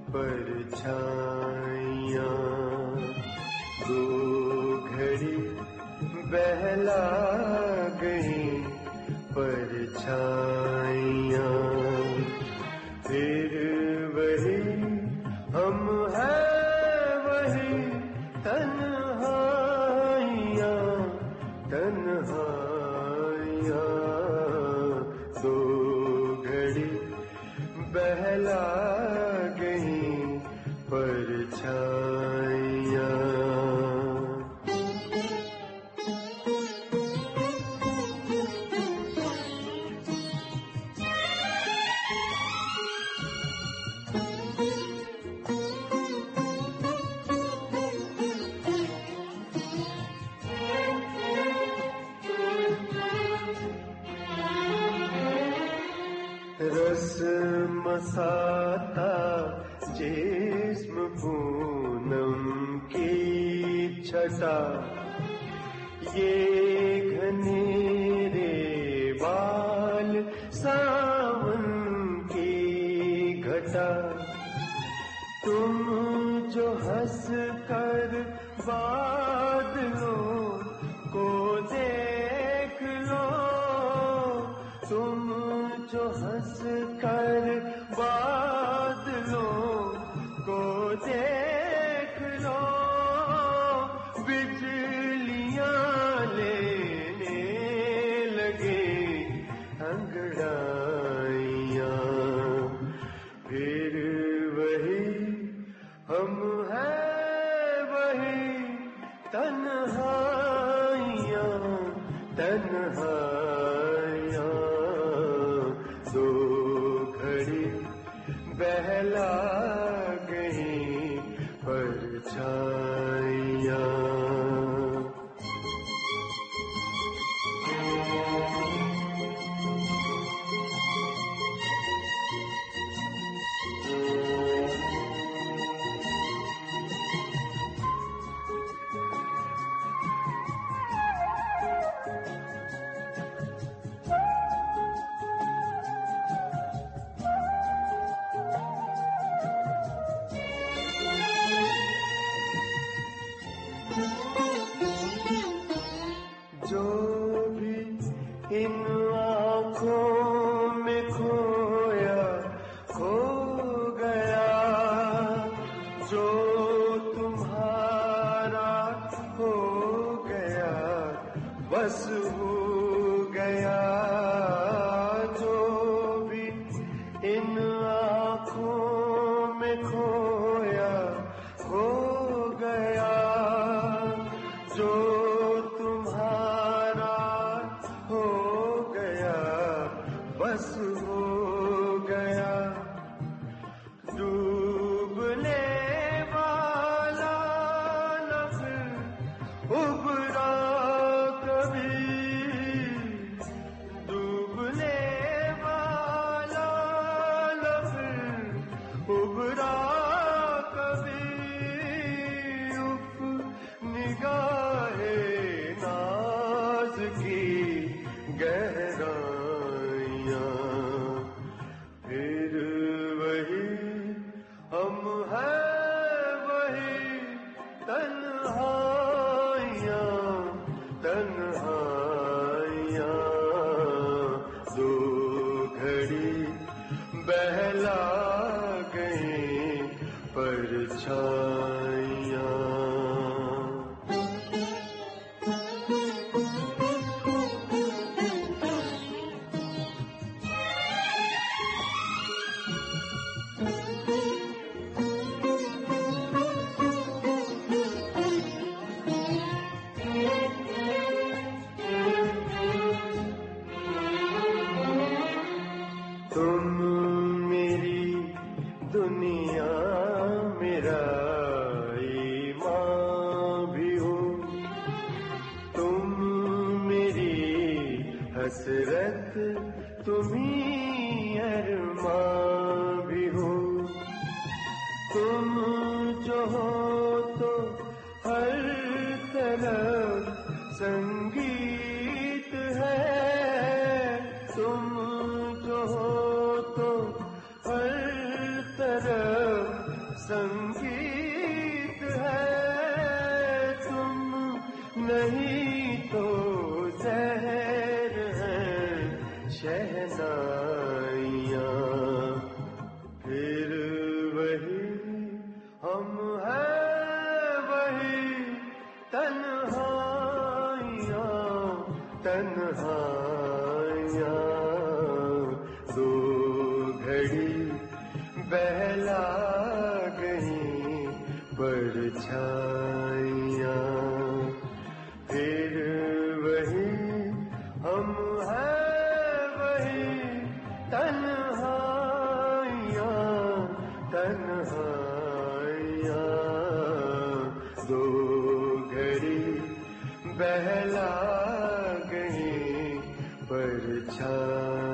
परछाइयाँ दो घड़ी बहला गई परछाइयाँ, फिर वही हम हैं वही तन्हाइयाँ तन्हाइयाँ, दो घड़ी बहला गई परछाइयाँ। रस मसाता जिस्म पूनम की छटा, ये घनेरे बाल सावन की घटा, तुम जो हंस कर बादलों को देख लो, तुम जो हंस कर बादलों को देख लो, बिजलियां लेने लगे अंगड़ाइयाँ, फिर वही हम हैं वही तन्हाइयाँ तन्हाइयाँ, दो घड़ी बहला गई परछाइयाँ। जो भी इन आँखों में खोया खो गया, जो तुम्हारा हो गया बस हो गया, जो भी इन आँखों में खोया खो गया, जो तुम्हारा हो गया बस हो गया, डूबने वाला न फिर उबरा कभी, डूबने वाला न फिर उबरा कभी, उफ निगाहे नाज की गहराइयाँ, फिर वही हम हैं वही तन्हाइयाँ तन्हाइयाँ, दो घड़ी बहला गई परछाइयाँ। तुम मेरी दुनिया मेरा ईमान भी हो, तुम मेरी हसरत तुम्ही अरमान भी हो, तुम जो हो तो हर तरफ संगीत है, तुम जो हो तो हर तरफ संगीत है तुम नहीं तो ज़हर है शहनाइयाँ फिर वही हम हैं वही तन्हाइयाँ तन्हाइयाँ दो घड़ी बहला गई परछाइयाँ फिर वही हम हैं वही तन्हाइयाँ तन्हाइयाँ दो घड़ी बहला गई परछाइयाँ